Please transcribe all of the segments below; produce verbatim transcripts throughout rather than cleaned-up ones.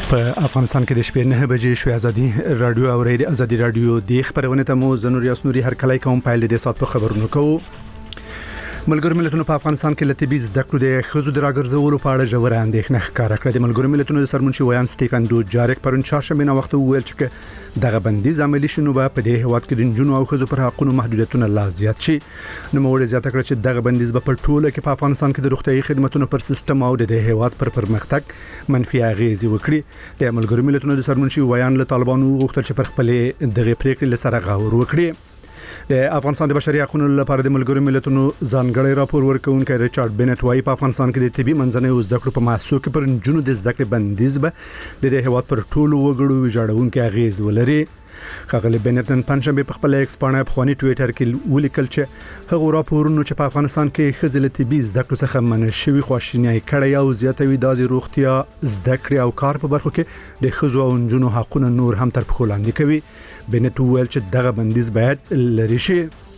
په افغانستان کې د شپې نه بجې شوې ازادي رادیو او ریډیو ازادي رادیو د خبرونه ته مو زنور یاسنوري هر کله کوم پایل د سات په خبرونو کوو. ملګرو ملتونو په افغانستان کې لته بیز د کړو د خزو د راګرځولو په اړه ژور اندېښنه ښکاره کړه. د ملګرو ملتونو د سرمنشي ویان سټيفن دوجارک پرون چهارشنبه نه وخت ویل چې دغه بندیز عملی شنو به په دې هواد کې د جنونو او خزو پر حقوقو محدودیتونه لا زیات شي. نو موږ زیاته کړ چې دغه بندیز به په ټوله کې په افغانستان کې د روغتيایي خدماتو پر سیستم او د هواد پر پرمختګ منفي اغیز وکړي. د ملګرو ملتونو د سرمنشي ویان له طالبانو غوښتل چې پر خپل دغه پریکړې لسره غور وکړي. د افغانستان د بشري حقوقو لپاره د ملګرو ملتونو ځانګړی راپور ورکوونکی ریچارډ بنټ وايي په افغانستان کې د طبي منځنۍ زده کړو په محصول کې پر جنونو د زده کړې بندیز به د دې هواد پر ټولو وګړو ویجاړونکي اغیز ولري. خغلی بنټ نن پنځمبه په خپل ایکس باندې په خواني ټوئیټر کې ولیکل چې هغه راپورونه چې په افغانستان کې خزل طبي زده کړو څخه منشوي خواشینی کړي او زیاتوي د روغتیا زده کړې او کار په برخو کې د خزو او جنونو حقوقو نور هم تر پخو لاندې کوي. بنټ ویل چې دغه بندیز باید لري شي.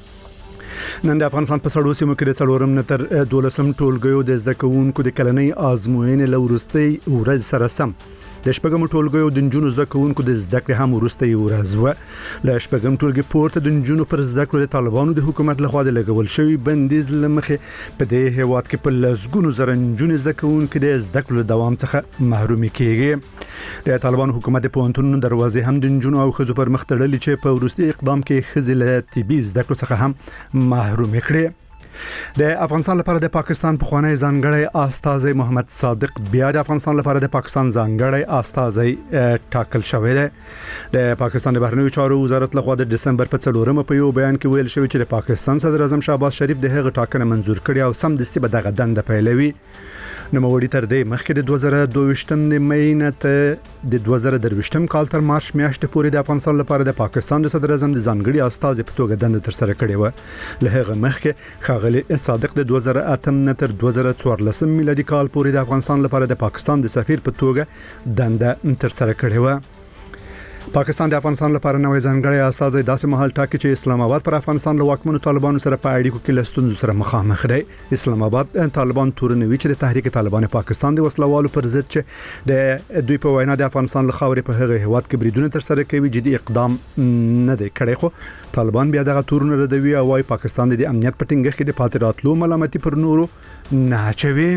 نن د افغانستان په سړو سیمو کې د څلورم نتر دولسم ټولګیو د زده کوونکو د کلنۍ آزموینې لورستي ورځ سره سم د شپږم ټولګیو د جنونو زده کوونکو د زده کړې هم ورستي ورځ و. ل شپږم ټولګي پورته د جنونو پر زده کړو د طالبانو د حکومت لخوا د لګول شوی بندیز لمخه په دې هواد کې په لزګونو زره جنونو زده کوونکو د زده کړو دوام څخه محروم کیږي. د طالبانو حکومت په پونتونو دروازې هم د جنونو او خزو پر مخ تړلې چې په ورستي اقدام کې خزل طبي زده کړو څخه هم محروم کړي. د افغانستان لپاره د پاکستان په خوانی ځانګړی استاذ محمد صادق بیا د افغانستان لپاره د پاکستان ځانګړی استاذ ټاکل شوی دی. د پاکستان د بهرنیو چارو وزارت لخوا د دسمبر په څلورمه په یو بیان کې ویل شوی چې د پاکستان صدر اعظم شهباز شریف د هغه ټاکنه منزور کړي او سم دستي به دغه دنده پیلوي. نو موړی تر دې مخکې د دوه زره دوه د مې نه ته د دوه زره درویشتم کال تر مارچ میاشتې پورې د افغانستان لپاره د پاکستان د صدر اعظم د ځانګړي استاذ په توګه دنده تر سره کړې و. له هغه مخکې خاغلی صادق د دوه زره اتم نه تر دوه زره څوارلسم میلادي کال پورې د افغانستان لپاره د پاکستان د سفیر په توګه دنده تر سره کړې و. پاکستان د افغانستان لپاره نوې ځانګړی استاذ داسې محل ټاکي چې اسلام آباد پر افغانستان له واکمنو طالبانو سره په اړیکو کې لستون سره مخامخ دی. اسلام آباد طالبان تورنوي چې د تحریک طالبان پاکستان د وسلوالو پر ضد چې د دوی په وینا د افغانستان له خاورې په هغه هواد کې بریدونه تر سره کوي جدي اقدام نه دی کړی. خو طالبان بیا دغه تورونه ردوي او وايي پاکستان د امنیت په ټینګښت کې د پاتې راتلو ملامتي پر نورو نه اچوي.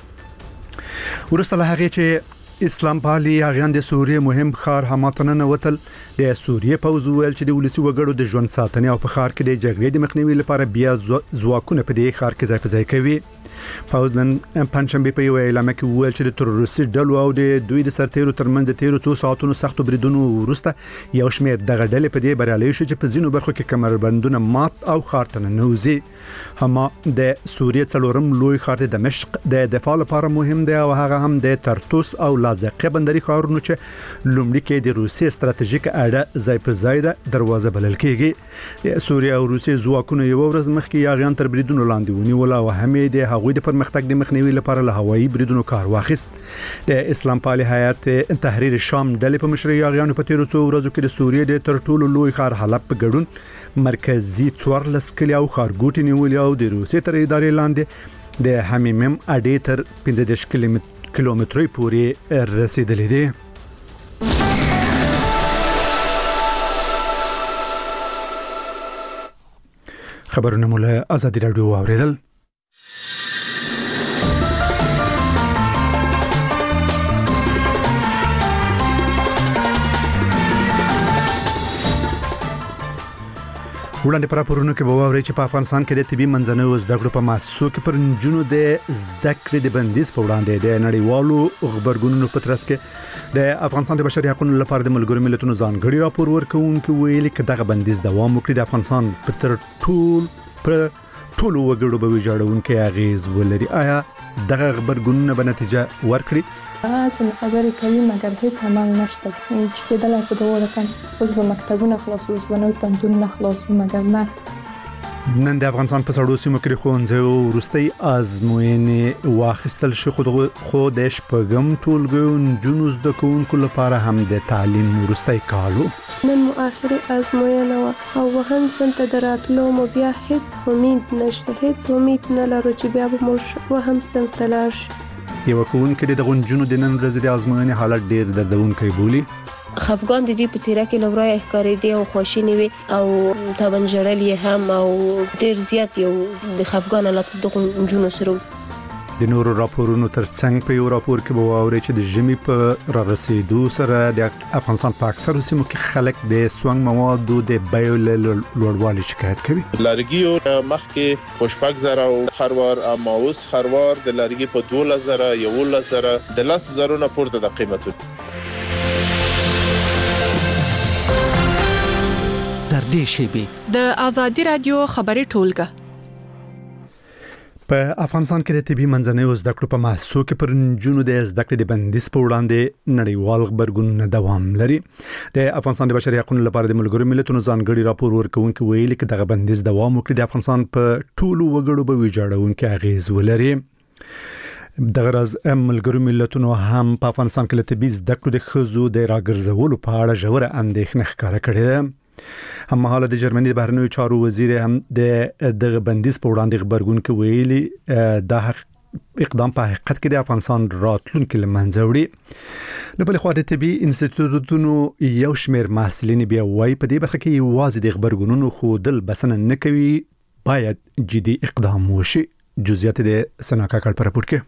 ورسته له هغه چې اسلام پالي اغیان د سوریه مهم خار حماتنه نوتل د سوریه پوز ویل چې د ولسی وګړو د ژوند ساتنې او په خار کې د جګړې د مخنیوي لپاره بیا ځواکونه په دې خار کې ځای په ځای کوي. پوز نن پنځمبه په یو اعلان کې ویل چې د تروریستي ډلو او د دوی د سرتیرو ترمنځ د تیرو څو ساعتونو سختو بریدونو وروسته یو شمېر دغه ډلې په دې بریالي شو چې په ځینو برخو کې کمربندونه مات او خارتنه نوزي. هم د سوریه څلورم لوی خار د دمشق د دفاع لپاره مهم دی او هغه هم د ترتوس او لازقه بندري خارونو چې لومړی کې د روسي ستراتیژیک اړه ځای په ځای ده دروازه بلل کېږي. سوریه او روسي ځواکونه یو ورځ مخکې یاغیان تر بریدونو لاندې ونیول او هم د هغوی د پرمختګ د مخنیوي لپاره له هوایي بریدونو کار واخیست. د اسلام پالي هیئت تحریر شام ډلې په مشرۍ یاغیانو په تیرو څو ورځو کې د سوریې د تر ټولو لوی خار حلب په ګډون مرکزی څوارلس کلی او خارګوټي نیولې او د روسي تر ادارې لاندې د حمیمم اډې تر پنځه دېرش کیلومترۍ پورې رسیدلې دي. خبرونه مو له ازادي رادیو اوریدل. وړاندې پر راپورونو کې به واوري چې په افغانستان کې د طبي منځنۍ زده کړو په محصول کې پر جنونو د زده کړې د بندیز په وړاندې د نړیوالو خبرګونونو په ترڅ کې د افغانستان د بشري حقوقو لپاره د ملګرو ملتونو ځانګړي راپور ورکوونکي ویلي چې دغه بندیز دوام وکړي د افغانستان په تر ټول پر ټول وګړو به ویجاړونکي اغیز ولري. آیا دغه خبرګونونه به نتیجه ورکړي؟ اصل خبرې کوي مګر هیڅ عمل نشته چې کېدلای په دوه رقم اوس به مکتبونه خلاص اوس به نو پنځونه خلاص مګر نه. نن د افغانستان په سړو سیمو کې ښوونځیو وروستۍ ازموینې واخیستل شو خو د شپږم ټولګیو نجونو زده کوونکو لپاره هم د تعلیم وروستی کال و. نن مو آخري ازموینه وه او وهم صنف ته د راتلو مو بیا هیڅ امید نشته، هیڅ امید نه لرو چې بیا به موږ وهم صنف ته لاړ شو. یو ښوونکی د غونجونو د نن ورځې د ازموینې حالت ډیر دردونکی بولي. خفګان د دې په څیره کې لورای ښکارېدی او خواشینی وي او تبنجړل یې هم او ډیر زیات یو د خفګان حالت د غونجونو سره. د نورو راپورونو ترڅنګ په یو راپور کې به واوري چې د ژمي په رارسېدو سره د افغانستان په اکثرو سیمو کې خلک د سونګ موادو د بیو له لوړوالي شکایت کوي. لارګیو مخکې خوشپک زره او خروار اما اوس خروار د لارګي په دوه زره یو زره د لاس زرونه پورته د قیمتو. در دې شیبي د آزادي رادیو خبري ټولګه په افغانستان کې د طبي منځنیو زده کړو په محصول کې پر نجونو د زده کړې د بندیز په وړاندې نړیوال غبرګون دوام لري. د افغانستان د بشري حقوقو لپاره د ملګرو ملتونو ځانګړي راپور ورکوونکي ویلي چې دغه بندیز دوام وکړي د افغانستان په ټولو وګړو به ویجاړونکي اغیز ولري. دغه راز ملګرو ملتونو هم په افغانستان کې د طبي زده کړو د خزو د راګرځولو په اړه ژوره اندېښنه ښکاره کړې ده. هم مهاله د جرمني د بهرنیو چارو وزیر هم د دغه بندیز په وړاندې خبرګون کې ویلي دا اقدام په حقیقت کې د افغانستان راتلونکي لمنځه وړي. له بل خوا د طبي انسټیټیوټونو یو شمېر محصلین بیا وايي په دې برخه کې یوازې د خبرګونونو خودل بسنه نه کوي، باید جدي اقدام وشي. جزئیات د سناکا کال پر راپور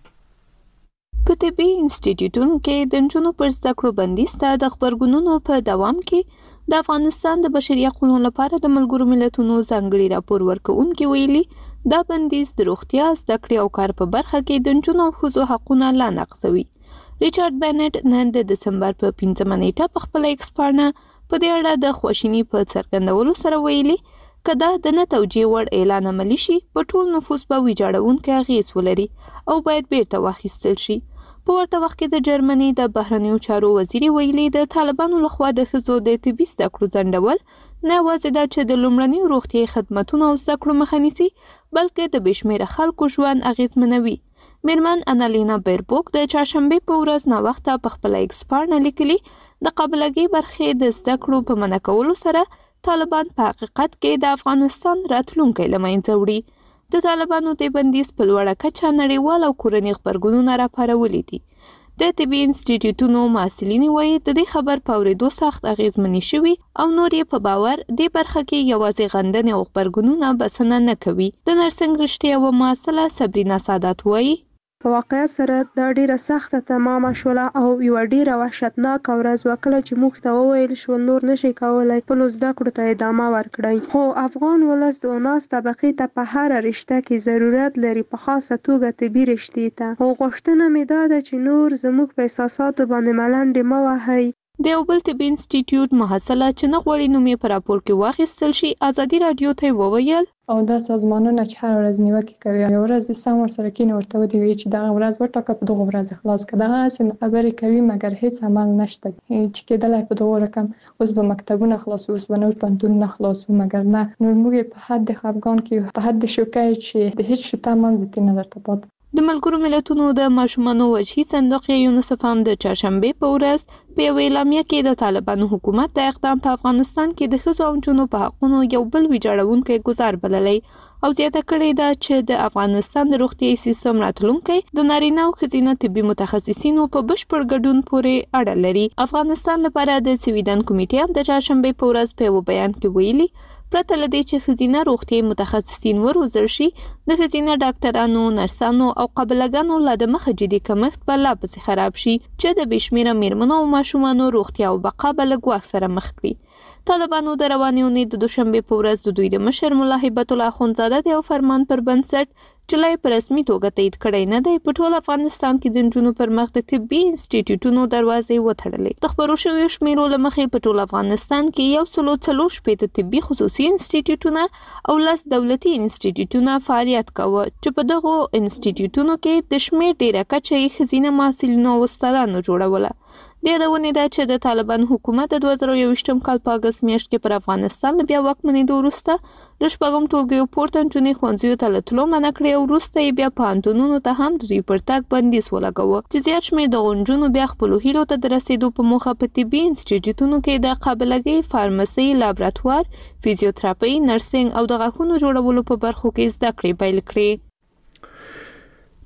کې. په طبي انسټیټیوټونو کې د نجونو پر زده کړو بندیز ته د خبرګونونو په دوام کې د افغانستان د بشري حقوقو لپاره د ملګرو ملتونو ځانګړي راپور ورکوونکي ویلي دا بندیز د روغتیا، زده کړې او کار په برخه کې د نجونو او ښځو حقونه لا نقضوي. ریچارډ بینټ نن د دسمبر په پنځمه نیټه په خپل ایکس پاڼه په دې اړه د خواشیني په څرګندولو سره ویلي که دا د نه توجیه وړ اعلان عملي شي په ټول نفوس به ویجاړونکی اغیز ولري او باید بیرته واخیستل شي. په ورته وخت کې د جرمني د بهرنیو چارو وزیر ویلي د طالبانو لخوا د ښځو د طبي زده کړو ځنډول نه یوازې دا چې د لومړنیو روغتیايي خدمتونو او زده کړو مخه نیسي بلکې د بې شمېره خلکو ژوند اغیزمنوي. میرمن انالینا بیربوک د چهارشنبې په ورځ ناوخته په خپل ایکس پاڼه لیکلي د قابلګۍ برخې د زده کړو په منع کولو سره طالبان په حقیقت کې د افغانستان راتلونکی له منځه وړي. د طالبانو د بندیز په لوړه کچه نړیوال او کورني خبرګونونه راپارولي دي. د طبي انسټیټیوټونو محصلین وایي د دې خبر په اورېدو سخت اغیزمنې شوي او نور یې په باور دې برخه کې یوازې غندنې او خبرګونونه بسنه نه کوي. د نرسنګ رشتې یوه محصله صبرینا سادات وایي په واقعیت سره دا ډیره سخته تمامه شوله او یوه ډیره وحشتناکه ورځ وه کله چې موږ ته وویل شول نور نشئ کولی خپلو زده کړو ته ادامه ورکړئ. خو افغان ولس د اوناس طبقې ته په هره رشته کې ضرورت لري، په خاصه توګه طبي رشتې ته. خو غوښتنه مې دا ده چې نور زموږ په احساساتو باندې ملنډې مه وهئ. د یو بل طبي انسټیټیوټ محصله چې نه غواړي نوم یې په راپور کې واخیستل شي ازادي رادیو ته وویل او دا سازمانونه چې هر ورځ نیوکې کوي یو ورځ سم ورسره کېني ورته ودی وي چې دغه ورځ وټاکه په دغه ورځ خلاص کړه. دغه هسې خبرې کوي مګر هیڅ عمل نشته چې کېدلی په دغه رقم اوس به مکتبونه خلاصو، اوس به نور پوهنتونونه خلاصو، مګر نه نور موږ په حد خفګان کې په حد شوکه چې د هیڅ شي تمام ځتي نظر ته پات. د ملګرو ملتونو د ماشومانو وجهي صندوق یونیسف هم د چهارشنبې په ورځ په یوه اعلامیه کې د طالبانو حکومت د اقدام په افغانستان کې د ښځو او نجونو په حقونو یو بل ویجاړونکی ګزار بللی او زیاته کړې ده چې د افغانستان د روغتیايي سیستم راتلونکی د نارینه او ښځینه طبي متخصصینو په بشپړ ګډون پورې اړه لري. افغانستان لپاره د سویډن کمیټې هم د چهارشنبې په ورځ په یوه بیان کې ویلي پرته له دې چې ښځینه روغتیايي متخصصین وروزل شي د ښځینه ډاکټرانو، نرسانو او قابلګانو لا د مخه جدي کمښت به لا پسې خراب شي چې د بې شمېره میرمنو او ماشومانو روغتیا او بقا به له ګواښ سره مخ کړي. طالبانو د روانې اونۍ د دوشنبې په ورځ د دوی د مشر ملا هیبت الله اخندزاده د یو فرمان پر بنسټ چې لا یې په رسمي توګه تایید کړی نه دی په ټول افغانستان کې د نجونو پر مخ د طبي انسټیټیوټونو دروازې وتړلې. د خپرو شویو شمیرو له مخې په ټول افغانستان کې یو سلو څلور شپېته طبي خصوصي انسټیټیوټونه او لس دولتي انسټیټیوټونه فعالیت کوه چې په دغو انسټیټیوټونو کې د شمېر ډېره کچه یې ښځینه محصلینو او استادانو جوړوله. د یادونې ده چې د طالبان حکومت د دوه زره یوویشتم کال په اګست میاشت کې پر افغانستان له بیا واکمنېدو وروسته د شپږم ټولګیو پورته نجونې ښوونځیو ته له تلو منع کړې او وروسته یې بیا پوهنتونونو ته هم د دوی پر تګ بندیز ولګاوه چې زیات شمېر دغو نجونو بیا خپلو هیلو ته د رسېدو په موخه په طبي انسټیټیوټونو کې د قابلګۍ، فارمسۍ، لابراتوار، فزیوتراپۍ، نرسنګ او د غاښونو جوړولو په برخو کې زده کړې پیل کړې.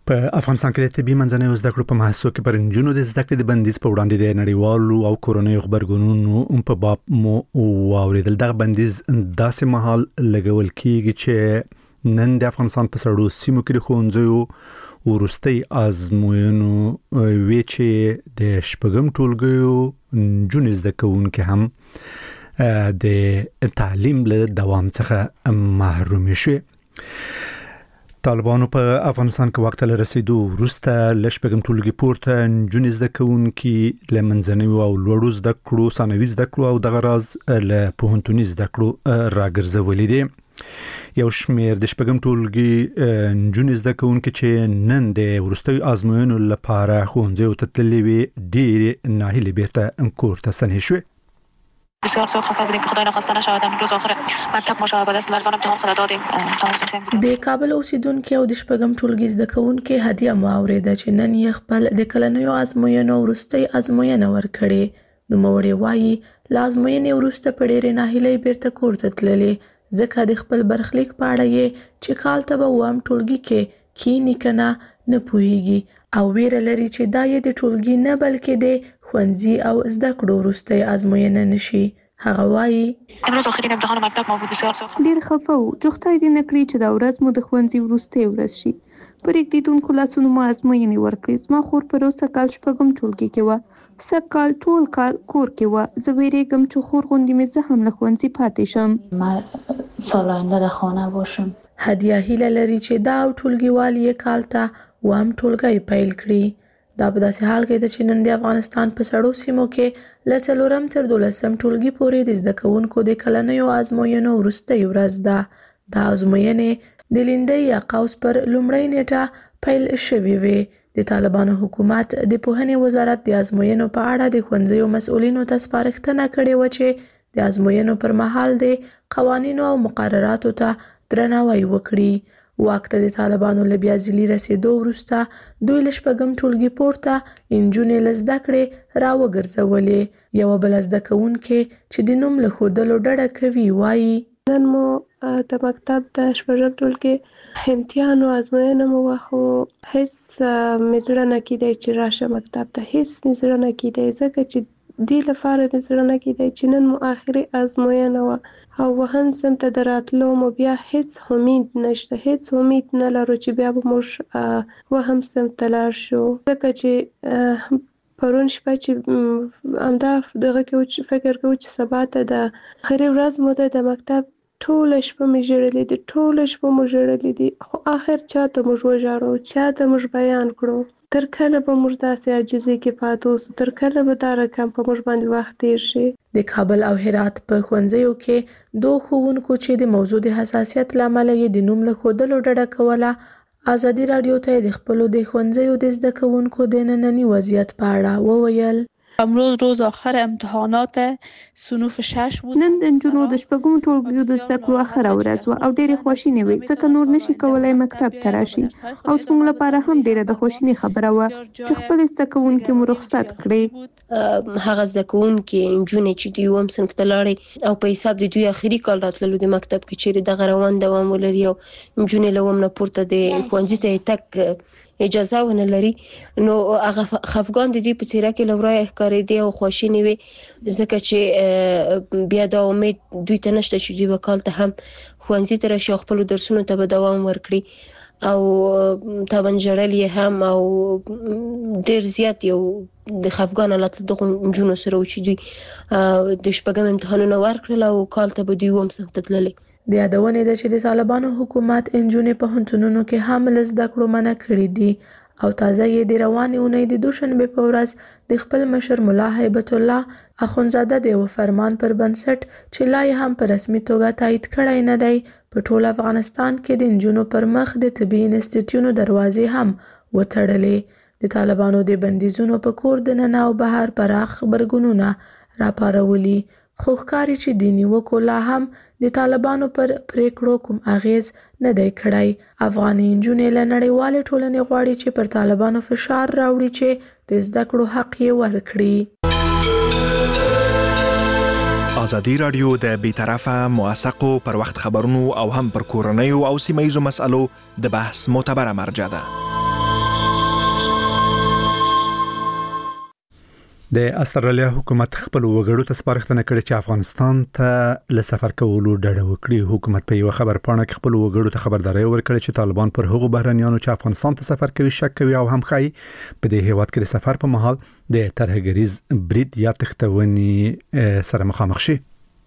په افغانستان کې د طبي منځنۍ زده کړو په محصول کې پر نجونو د زده کړې د بندیز په وړاندې د نړیوالو او کورنیو خبرګونونو په باب مو واوریدل. دغه بندیز داسې مهال لګول کیږي چې نن د افغانستان په سړو سیمو کې د ښوونځیو وروستي ازموینو وی چې د شپږم ټولګیو نجونې زده کوونکي هم د تعلیم له دوام څخه محروم شوي. طالبانو په افغانستان کې وخت له رسیدو وروسته لشپږم ټولګي پورته نجونې زده کوونکي له منځنیو او لوړو زده کړو ثانوي زده کړو او دغه راز له پوهنتوني زده کړو راګرځولې دي. یو شمېر د شپږم ټولګي نجونې زده کوونکي چې نن د وروستیو ازموینو لپاره ښوونځیو ته تللې وي ډېرې ناهیلې بیرته کور ته ستنې شوې. بسیار زیاد خفه بودیم که خدای نخواسته نشود امروز آخر مکتب مشابهت است لرزان امتحان خود دادیم. د کابل اوسیدونکو او د شپږم ټولګي زده کوونکو هدیه مو اوریده چې نن یې خپل د کلنیو ازموینو وروستي ازموینه ورکړې. نو موري وایي لازموینې وروسته په ډېرې ناهیلۍ بیرته کور ته تللې ځکه د خپل برخلیک په اړه یې چې کال ته به وام ټولګي کې کینی کنه نه پوهیږي او ویره لري چې دا یې د ټولګي نه بلکې د ښوونځي او زده کړو وروستي ازموینه نشي. هغه وایي امروز آخرین امتحان مکتب ما بود بسیار زیاد ډیر خفه وو چې خدای دې نه کړي چې دا ورځ مو د ښوونځي وروستۍ ورځ شي. پر اکدیدونکو لاسونو مو ازموینې ورکړې. زما خور په روسه کال شپږم ټولګي کې وه. سږ کال ټول کال کور کې وه. زه ویریږم چې خور غوندې مې زه هم له ښوونځي پاتې شم. ما سال آینده در خانه باشم. هدیه هیله لري چې دا ټولګیوال یې کال ته وام ټولګی پیل کړي. دا په داسې حال کې ده چې نن د افغانستان په سړو سیمو کې له څلورم تر دولسم ټولګي پورې د زده کوونکو د کلنیو ازموینو وروستۍ ورځ ده. دا ازموینې د لیندۍ یا قوس پر لومړۍ نیټه پیل شوې وې. د طالبانو حکومت د پوهنې وزارت د ازموینو په اړه د ښوونځیو مسؤلینو ته سپارښتنه کړې وه چې د ازموینو پر مهال د قوانینو او مقرراتو ته درناوی وکړي. واک ته د طالبانو له بیا ځلي رسېدو وروسته دوی له شپږم ټولګي پورته نجونې له زده کړې راوګرځولې. یوه بله زده کوونکې چې د نوم له ښودلو ډډه کوي وایي نن مو د مکتب د شپږم ټولګي امتحان او ازموینه مو وه خو هېڅ مې زړه نه کېدی چې راشم مکتب ته. هېڅ مې زړه نه کېدی ځکه چې دې لپاره مې زړه نه کېدی چې نن مو آخري ازموینه وه او وهن سم ته د راتلو مو بیا هېڅ امید نشته. هېڅ امید نه لرو چې بیا به موږ وهم سم ته لاړ شو ځکه چې پرون شپه چې همدا دغه کې و چې فکر کوو چې سبا ته د آخري ورځ مو ده د مکتب ټوله شپه مې ژړلې دي ټوله شپه مو ژړلې دي خو آخر چا ته موږ وژاړو چا ته موږ بیان کړو. تر کله به موږ داسې عاجزۍ کې پاتې اوسو؟ تر کله به دا رقم په موږ باندې وخت تیر شي؟ د کابل او هرات په ښوونځیو کې دوه ښوونکو چې د موضوع د حساسیت له امله یې د نوم له ښودلو ډډه کوله ازادي راډیو ته د خپلو د ښوونځیو د زده کوونکو د ننني وضعیت په اړه وویل. امروز روز آخر امتحانات صنوف شش بود. نن د نجونو د شپږم ټولګي د زده کړو اخره ورځ وه او ډېرې خواشینې وې ځکه نور نشي کولای مکتب ته راشي او زموږ لپاره هم ډېره د خواشینۍ خبره وه چې خپل زده کوونکي مو رخصت کړي. هغه زده کوونکي نجونې چې د یوم صنف ته لاړې او په حساب د دوی آخري کال راتللو د مکتب کې چیرې دغه روان دوام ولري او نجونې له اووم نه پورته د ښوونځي ته تګ اجازه ونه لري نو هغه خفګان د دې په څیره کې لورای ښکارېدی او خواشینې وي ځکه چې بیا دا امید دوی ته نشته چې دوی به کال ته هم ښوونځي ته راشي او خپلو درسونو ته به دوام ورکړي او طبعا ژړل یې هم او ډېر زیات یو د خفګان حالت دغو نجونو سره و چې دوی د شپږم امتحانونه ورکړل او کال ته به دوی اووم صنف ته تللې. د یادونې ده چې د طالبانو حکومت نجونې په پوهنتونونو کې هم له زده کړو منع کړي دي او تازه یې د روانې اونۍ د دوشنبې په ورځ د خپل مشر ملا هیبت الله اخونزاده د یو فرمان پر بنسټ چې لا یې هم په رسمي توګه تایید کړی نه دی په ټول افغانستان کې د نجونو پر مخ د طبي انسټیټیوټونو دروازې هم وتړلې. د طالبانو د بندیزونو په کور دننه او بهر پراخ غبرګونونه راپارولي خو ښکاري چې د نیوکو لا هم د طالبانو پر پریکړو کوم اغیز نه دی کړی. افغاني نجونې له نړیوالې ټولنې غواړي چې پر طالبانو فشار راوړي چې د زده کړو حق یې ورکړي. ازادي راډیو د بیطرفه موثقو پر وخت خبرونو او هم پر کورنیو او سیمه ییزو مسالو د بحث معتبره مرجع ده. د استرالیا حکومت خپل وګړو ته سپارښتنه کړې چې افغانستان ته له سفر کولو ډډه وکړي. حکومت په یو خبر پاڼه کې خپل وګړو ته خبرداري ورکړه چې طالبان پر هغو بهرنیانو چې افغانستان ته سفر کوي شک کوي او هم خای په دې هیواد کې سفر په مهال د ترهګریز برید یا تختونی سره مخامخ شي.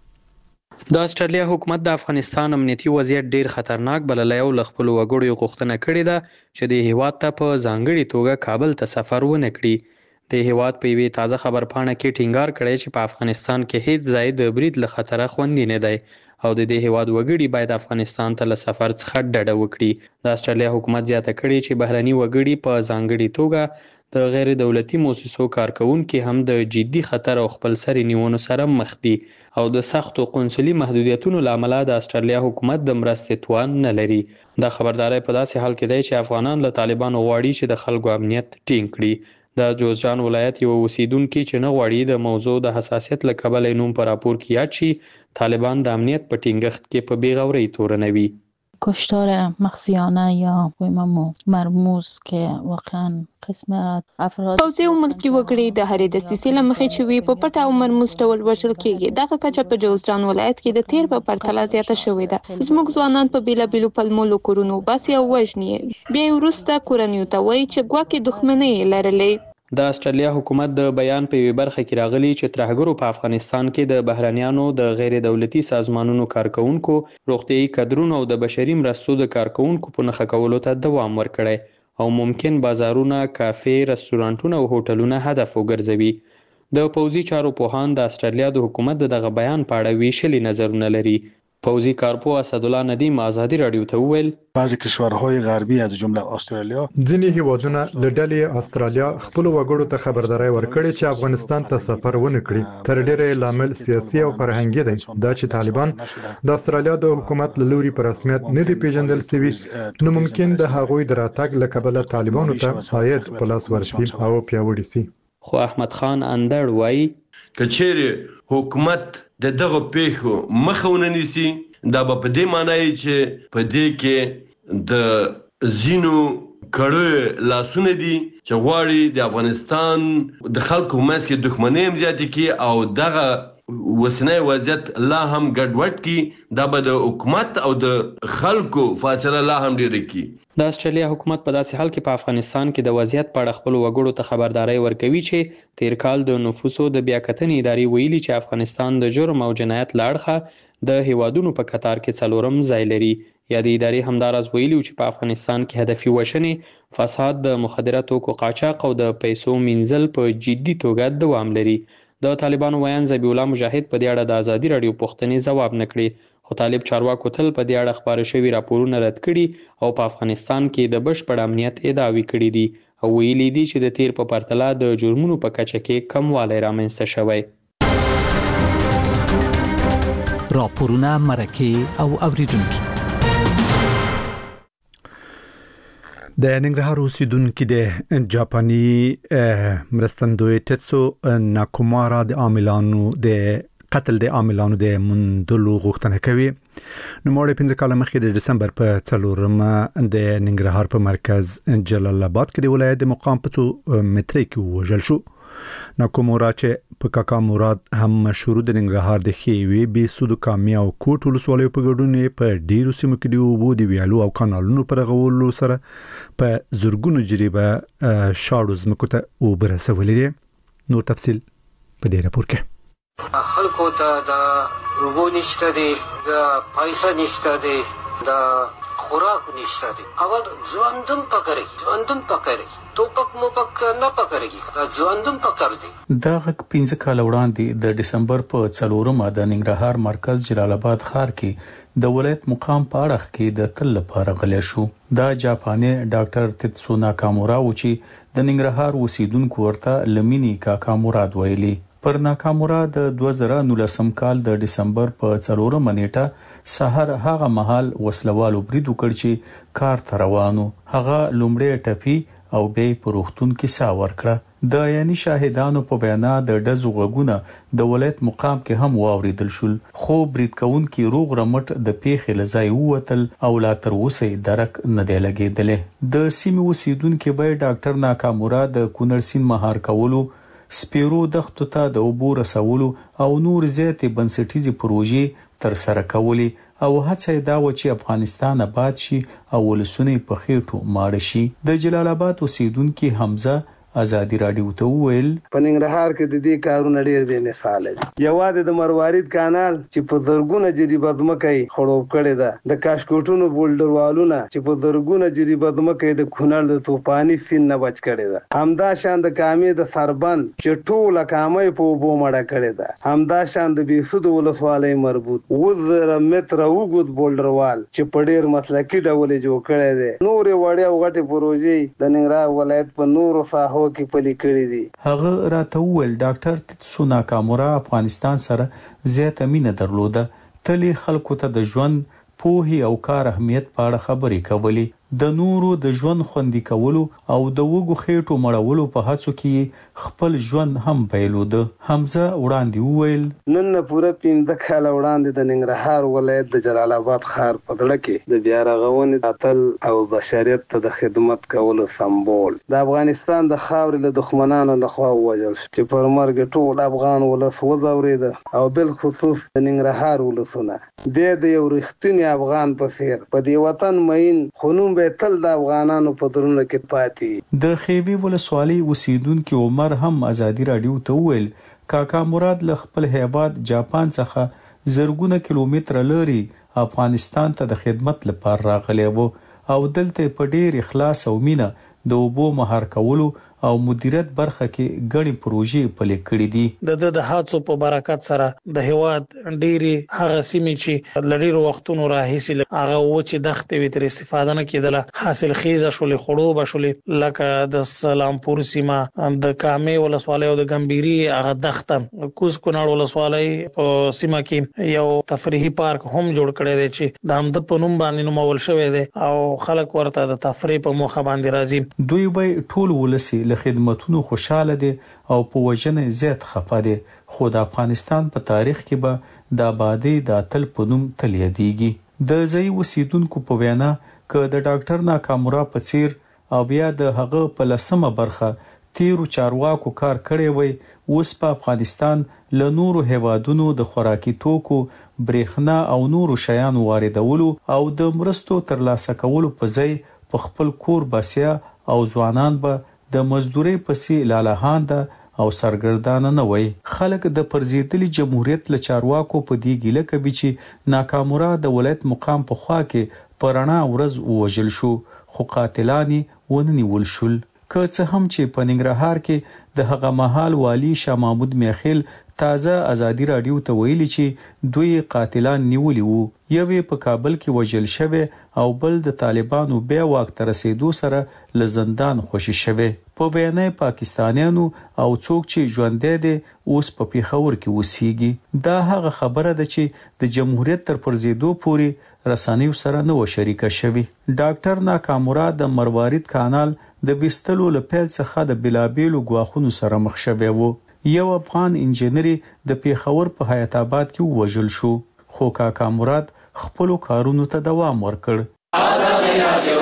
د استرالیا حکومت د افغانستان امنیتي وضعیت ډیر خطرناک بللی او خپل وګړو غوښتنه کړې ده چې د هیواد ته په ځانګړي توګه کابل ته سفر ونه کړي. د هیواد په یوې تازه خبرپاڼه کې ټینګار کړی چې په افغانستان کې هیڅ ځای د برید له خطره خوندي نه دی او د دې هیواد وګړي باید افغانستان ته له سفر څخه ډډه وکړي. د استرالیا حکومت زیاته کړې چې بهرني وګړي په ځانګړي توګه د غیر دولتي مؤسسو کارکونکو هم د جدي خطر او خپل سر نیونو سره مخ دي او د سختو قونسلي محدودیتونو لامل د استرالیا حکومت د مرستې توان نه لري. دا خبرداري په داسې حال کې دی چې افغانان له طالبانو غواړي چې د خلکو امنیت ټینګ کړي. د جوزجان ولایت یو اوسیدونکو چې نه غواړي د موضوع د حساسیت له کبله نوم پر راپور کې یاد شي، طالبان د امنیت په ټینګښت کې په بیغوري تورنوي. کشتار مخفیانه یا قیممو مرموز که واقعا قسمت افراد پوځي او ملکي وګړي د هرې دسیسې له مخې چې وي په پټه او مرموز ډول وژل کېږي. دغه کچه په جوزجان ولایت کې د تیر په پرتله زیاته شوې ده. زموږ ځوانان په بیلابیلو پلمو له کورونو باسي او وژني. بیا وروسته کورنیو ته وایي چې ګواکې دښمنۍ لرلې. د استرالیا حکومت د بیان په یوه برخه کې راغلی چې ترهګرو په افغانستان کې د بهرنیانو د غیر دولتي سازمانونو کارکونکو، روغتیايي کادرونو او د بشري مرستو د کارکونکو په نښه کولو ته دوام ورکړی او ممکن بازارونه، کافې، رستورانټونه او هوټلونه هدف وګرځوي. د پوځي چارو پوهان د استرالیا د حکومت دغه بیان په اړه ویشلي نظرونه لري. پوځي کارپو اسدالله ندیم آزادی رادیو ته وویل بعضی کشورهای غربی از جمله استرالیا ځینې هیوادونه له ډلې استرالیا خپل وګړو ته خبرداري ورکړي چې افغانستان ته سفر ونه کړي. تر ډیره لامل سیاسي او فرهنګي دی. دا چې طالبان د استرالیا د حکومت له لوري په رسمیت نه دی پیژندل شوي، نو ممکن د هغوی د راتګ له کبله طالبانو ته عاید په لاس ورسي او پیاوړي سي. خو احمد خان اندړ وایي کچېره حکومت د دغه پیښو مخه ونیسي، دا به په دې معنی چې په دې کې د زینو کړه لاسونه دي چې غواړي د افغانستان د خلکو منځ کې دښمنۍ هم زیاتې کړي او دغه وسنۍ وضعیت لا هم ګډوډ کړي. دا به د حکومت او د خلکو فاصله لا هم ډېره کړي. د استرالیا حکومت په داسې حال کې په افغانستان کې د وضعیت په اړه خپل وګړو ته خبرداري ورکوي چې تیر کال د نفوسو د بیاکتنې ادارې ویلي چې افغانستان د جرم او جنایت له اړخه د هیوادونو په کتار کې څلورم ځای لري. یا د ادارې همداراز ویلي چې په افغانستان کې هدفي وژنې، فساد، د مخدره توکو قاچاق او د پیسو مینځل په جدي توګه دوام لري. د طالبانو ویان ذبیح الله مجاهد په دې اړه د ازادي رادیو پوښتنې ځواب نه کړي، خو طالب چارواکو تل په دې اړه خبره شوي راپورونه رد کړي او په افغانستان کې د بشپړ امنیت ادعاوې کړي دي او ویلي دي چې د تیر په پرتله د جرمونو په کچه کې کموالی رامنځته شوی. راپورونه، مرکې او اوریدونکي. د ننګرهار اوسیدونکو د جاپاني مرستندوی تتسو ناکومارا د عاملانو د قتل د عاملانو د مندلو غوښتنه کوي. نو مړ پنځه کاله مخکې د دسمبر په څلورمه د ننګرهار په مرکز جلال آباد کې د ولایت د مقام په څو مترې کې وژل شو. ناکومورا چې په کاکا مراد هم مشهور د ننګرهار د خیوي بي سود کامیا او کوټ ولسوالۍ په ګډون په ډیرو سیمو کې د اوبو د ویالو او کانالونو پر غولو سره په زرګونو جریبه شاړو ځمکو ته اوبه رسولې دي. نور تفصیل په دې راپور کې. خلکو ته د اوبو نشته دي، د پیسې نشته دي، د خوراک نشته دي. اول ځوانډم پکړي ځوانډم پکړي توپک مو پک نه پکړي ځوانډم پکړ دي. دا غک پنځه کال وړاندې د دسمبر په څلورمه د ننګرهار مرکز جلال آباد ښار کې د ولایت مقام په اړه کې د تل لپاره غلې شو. دا جاپاني ډاکټر تتسو ناکامورا و چې د ننګرهار اوسیدونکو ورته لمینی کاکا مراد ویلي. پر ناکامورا د دوه زره نولسم کال د دسمبر په څلورمه نیټه سحر هغه مهال وسلوالو برید وکړ چې کار ته روانو. هغه لومړی ټپي او به پروختون کې سا ورکړه. د یعنی شاهدانو په بیان د دزو غوګونه د ولایت مقام کې هم واوریدل شول، خو برید کون کې روغ رمټ د پیښې لزای ووتل او لا تر اوسه درک نه دی لګیدل. د سیمې اوسیدونکو به ډاکټر ناکامورا د کونړ سین مهار کولو سپیرو دښتو ته د اوبو رسولو او نور زیاتې بنسټیزې پروژې تر سره کولې او هڅه دا و چې افغانستان آباد شي او ولسونه په خېټو ماړه شي. د جلال آباد اوسیدونکو حمزه ازادي رادیو ته وویل په ننګرهار کې د دې کارونه ډېر بې مثاله دي. یوازې د مروارید کانال چې په زرګونه جریبه ځمکه یې خړوب کړې ده، د کاشکوټونو بولډروالونه چې په زرګونه جریبه ځمکه یې د کونړ د طوفاني سیند نه بچ کړې ده، همدا شان د کامې د سربند چې ټوله کامه په اوبو مړه کړې ده، همدا شان د بېسود ولسوالۍ مربوط اووه زره متره اوږد بولډروال چې په ډېر مسلکي ډول یې جوړ کړی دی. نورې وړې او غټې پروژې د ننګرهار ولایت په نورو ساحو کې پلي کړې دي. هغه راته وویل ډاکټر تیتسو ناکامورا افغانستان سره زیاته مینه درلوده، تلې خلکو ته د ژوند، پوهې او کار اهمیت په اړه خبرې کولې، د نورو د ژوند خوندي کولو او د وګو خېټو مړولو په هڅو کې خپل ژوند هم بایلوده. حمزه وړاندې وویل نن نه پوره پنځه کاله وړاندې د ننګرهار ولایت د جلال آباد ښار په زړه کې د بیا رغونې اتل او بشریت ته د خدمت کولو سمبول د افغانستان د خاورې له دښمنانو لخوا ووژل شو چې پر مرګ ټول افغان ولس وځورېده او بالخصوص د ننګرهار ولسونه دی د یو رښتیني افغان په څېر په دې وطن مین خو نوم به تل د افغانانو په درونو کې پاتې. د خیوي ولسوالۍ اوسیدونکو عمر هم ازادي رادیو ته وویل کاکا مراد له خپل هیواد جاپان څخه زرګونه کیلومتره لري افغانستان ته د خدمت لپاره راغلی و او دلته په ډیر اخلاص او مینه د اوبو مهار کولو او مدیریت برخه کې غړي پروژې پلي کړې دي. د د هڅو په برکت سره د هیواد ډېری هغه سیمې چې لړیرو وختونو راهیسي هغه و چې دښتې وي تر استفاده نه کېدله حاصل خیزه شولې خړوبه شولې لکه د سلامپور سیمه، د کامې ولسوالۍ او د ګمبيري هغه دښته، کوز کونړ ولسوالۍ په سیمه کې یو تفریحي پارک هم جوړ کړی دی چې د همد په نوم باندې نومول شوی دی او خلک ورته د تفریح په موخه باندې راځي. دوی به ټول ولسی له خدمتونو خوشاله دي او په وجنه زیات خفه دي، خو د افغانستان په تاریخ کې به د آبادی د اتل په نوم تل یادېږي. د ځای اوسیدونکو په وینا که د ډاکټر ناکامورا په څیر او بیا د هغه په لسمه برخه تیرو چارواکو کار کړی وي، اوس په افغانستان له نورو هیوادونو د خوراکي توکو، برېښنا او نورو شیانو واردولو او د مرستو ترلاسه کولو په ځای په خپل کور بسیا او ځوانان به د مزدوري پسې لالاهانده او سرګردانه نه وي. خلک د پرزیدلي جمهوریت له چارواکو په دې ګیله کوي چې ناکامورا د ولایت مقام په خوا کې پرانا ورځ ووژل شو خو قاتلانی وننیول شول. که څه هم چې په ننګرهار کې د هغه مهال والی شاه محمود میخیل تازه ازادي رادیو ته ویلي چې دوی قاتلان نیولي وو، یوې په کابل کې وژل شوی او بل د طالبانو بیا واک ته رسیدو سره له زندان خوشي شوی. په وینا پاکستانیانو او څوک چې ژوندې دي اوس په پیښور کې وسیږي. دا هغه خبره ده چې د جمهوریت تر پرزیدو پورې رسنیو سره نه و شریکه شوی. ډاکټر ناکامورا د مروارید کانال د بستلو له پیل څخه د بلابیلو غواخونو سره مخ شوی وو. یو افغان انجنیری د پیښور په حیات آباد کې وژل شو خو کاکا مراد خپل کارونو ته دوام ورکړ. آزادي رادیو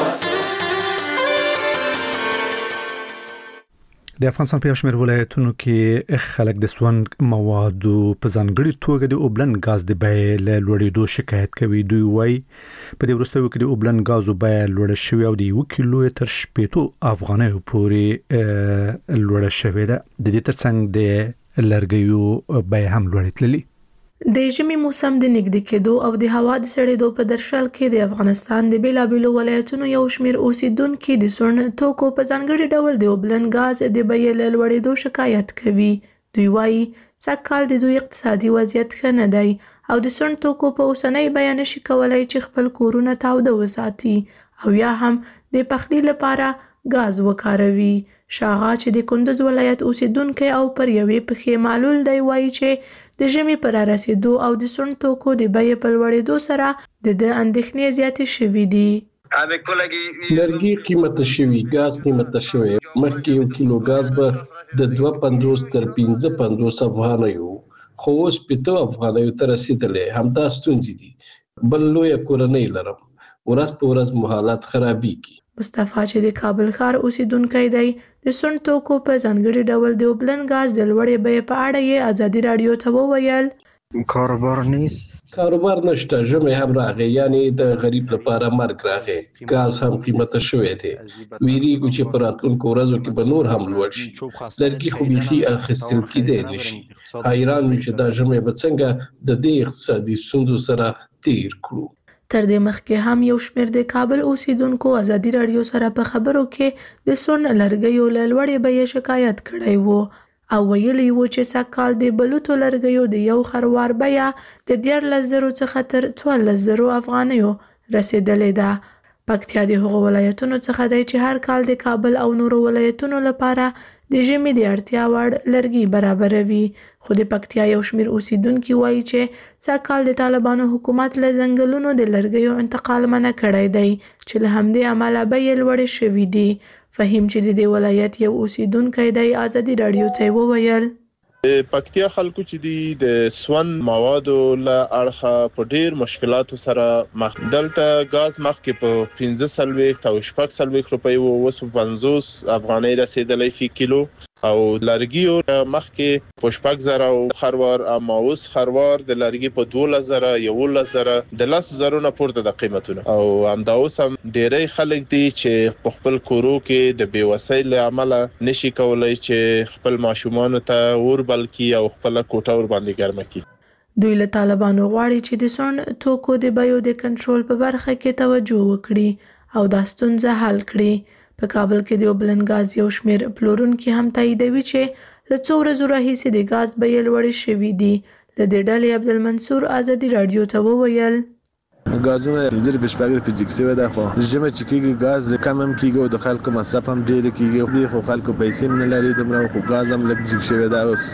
د افغانستان په شمیر ولایتونو کې خلک د سون موادو په ځانګړي توګه د اوبلن غاز د بیې له لوړېدو شکایت کوي. دوی وایي په دې وروستیو کې د اوبلن غازو بیې لوړه شوې او د یو کیلو تر شپږ افغانیو پورې لوړه شوې ده. د دې ترڅنګ د لرګیو بیې هم لوړې تللي. د ژمي موسم د نږدې کېدو او د هوا د سړېدو په درشل کې د افغانستان د بیلابیلو ولایتونو یو شمېر اوسیدونکو د سون توکو په ځانګړي ډول د اوبلن غاز د بیې له لوړېدو شکایت کوي. دوی وایي سږکال د دوی اقتصادي وضعیت ښه نه دی او د سون توکو په اوسنۍ بیه نشي کولای چې خپل کورونه تاوده وساتي او یا هم د پخلي لپاره غاز وکاروي. شاغا چې د کندوز ولایت اوسیدونکو او پر یوې پخې معلول دی وایي چې د ژمي پر رسیدو او د سون توکو د بیې په لوړېدو سره د د اندېښنې زیاتې شوې دي. لرګي قیمت شوی، غاز قیمت شوی. مخکې یو کیلو غاز به د دوه پنځوس تر پنځه پنځوس افغانیو خو اوس پته افغانیو ته رسیدلې. همدا ستونزې دي. بل لوی کورنۍ لرم، ورځ په ورځ مو حالات خرابېږي. مصطفی چې د کابل ښار اوسیدونکی دی د سون توکو په ځانګړي ډول د اوبلن غاز د لوړې بیې په اړه یې ازادي راډیو ته وویل کاروبار نیست کاروبار نشته ژمی هم راغی یعنی د غریب لپاره مرګ راغی غاز هم قیمته شوی دی ویریږو چې په راتلونکو ورځو کې به نور هم لوړ شي لرګي خو بیخي اخیستل کېدی نشي حیران یم چې دا ژمی به څنګه د دې اقتصادي ستونزو سره تیر کړو تر دې مخکې هم یو شمېر د کابل اوسیدونکو ازادي راډیو سره په خبرو کې د سون لرګیو له لوړې بیې شکایت کړی و او ویلي وو چې سږکال د بلوطو لرګیو د یو خروار بیه د دیارلس زرو څخه تر څوارلس زرو افغانیو رسیدلې ده پکتیا د هغو ولایتونو څخه دی چې هر کال د کابل او نورو ولایتونو لپاره د ژمي د اړتیا وړ لرګي برابروي خو د پکتیا یو شمېر اوسیدونکي وایي چې سږکال د طالبانو حکومت له ځنګلونو د لرګیو انتقال منع کړی دی چې له همدې امله بیې لوړې شوي دي فهیم چې د دې ولایت یو اوسیدونکی دی ازادي راډیو ته وویل پکتیا خلکو چې دی د سون موادو له اړخه په ډیر مشکلاتو سره مخ دلته غاز مخکې په پنځه سلويخت او شپږ سلويخت روپۍ او وسو پنځوس افغانۍ رسیدلې فی کیلو او لرګیو مخکې په شپږ زره او خروار او اوس خروار د لرګي په دولس زره یولس زره د لس زره نه پورته د قیمتونه او همدا اوس هم ډیری خلک دي چې په خپل کورو کې د بیوسۍ له امله نشي کولای چې خپل ماشومان ته ور بلکې او خپل کوټه ور باندې ګرمه کړي دوی له طالبانو غواړي چې د سون توکو د بیو د کنټرول په برخه کې توجه وکړي او دا ستونزه حل کړي په کابل کې د اوبلن غاز یو شمېر پلورونکي هم تاییدوي چې له څو ورځو راهیسې د غاز بیې لوړې شوي دي له دې ډلې عبدالمنصور ازادي راډیو ته وویل غازونه زیر بشپاګر په جګسي ده خو ژمه چې کېږي غاز کم هم کېږي او د خلکو مصرف هم ډېر کېږي خو خلکو پیسې نه لري دومره خو غاز هم لږ جګ شوی ده اوس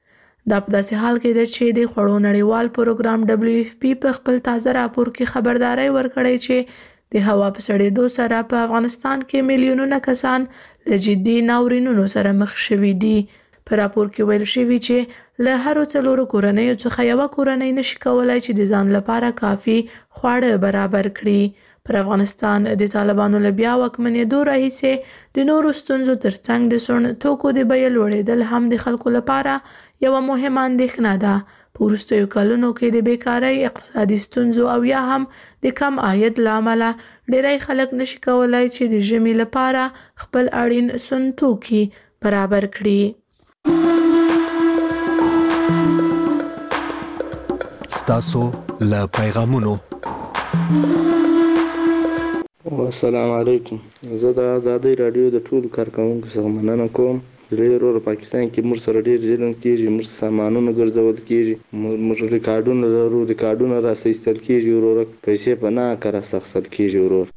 دا په داسې حال کې ده چې د خوړو نړیوال پروګرام دبلیو اف پی په خپل تازه راپور کې خبرداري ورکړې چې د هوا په سړېدو سره په افغانستان کې میلیونونه کسان له جدي ناورینونو سره مخ شوي دي په راپور کې ویل شوي چې له هرو څلورو کورنیو څخه یوه کورنۍ نشي کولای چې د ځان لپاره کافي خواړه برابر کړي پر افغانستان د طالبانو له بیا واکمنېدو راهیسې د نورو ستونزو ترڅنګ د سون توکو د بیې لوړېدل هم د خلکو لپاره یوه مهمه اندېښنه ده په وروستیو کلونو کې د بیکارۍ اقتصادي ستونزو او یا هم د کم عاید له امله ډېری خلک نشي کولای چې د ژمي لپاره خپل اړین سون توکي برابر کړي ستاسو له پیغامونو السلام علیکم زه د ازادي راډیو د ټولو کارکونکو څخه مننه کوم ډېر پاکستان کې موږ سره ډېر ظلم کېږي موږ سامانونه ګرځول کېږي موږ ریکارډونه لرو ریکارډونه راستل کېږي ورور پیسې په نه کار سخصل کېږي ورور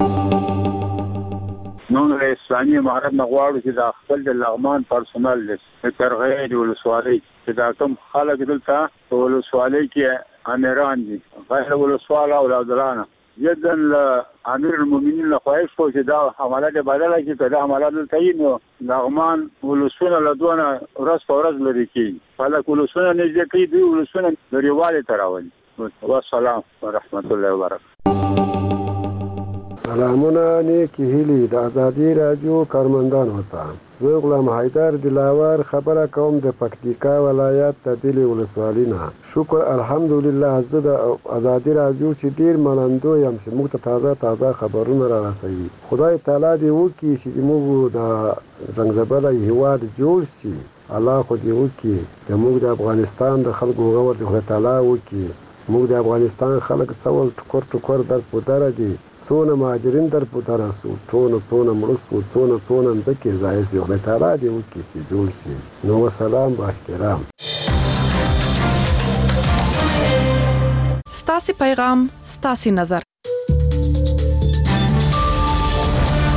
نو د اسلامي امارت نه غواړو چې د خپل د لغمان پرسونل د ترغیب ولسوالۍ چې دا کوم خلک دلته په ولسوالۍ کې امیران دي غیر ولسوال اولادرانه یدن امیر المؤمنین له خواهش کو چې دا حملات بدله کې کړه حملات دلته نو لغمان ولسونه له دونه ورځ په ورځ لري کې فلک ولسونه نږدې کوي دوی ولسونه لريواله تراولي والسلام ورحمت الله وبرکاته سلامونه نیکی هیلی د ازادي راډیو کارمندان وته زه غلام حیدر دلاور خبره کوم د پکتیکا ولایت د دلی ولسوالۍ نه شکر الحمدلله زه د ازادي راډیو چې ډیر منندو یم چې موږ ته تازه تازه خبرونه را رسوي خدای تعالی دې وکړي چې موږ د زنګزبله هیواد جوړ شي الله خو دې وکړي د موږ د افغانستان د خلکو غوړ دې خدای تعالی وکړي موږ د افغانستان خلک څول ټکر ټکر در پودره دي څونه مهاجرین در پودره سو ټونه څونه مړه سو څونه څونه مځکې ځای سي خدای تعالی دې وکړي چې جوړ شي نو وسلام با احترام ستاسو پیغام ستاسو نظر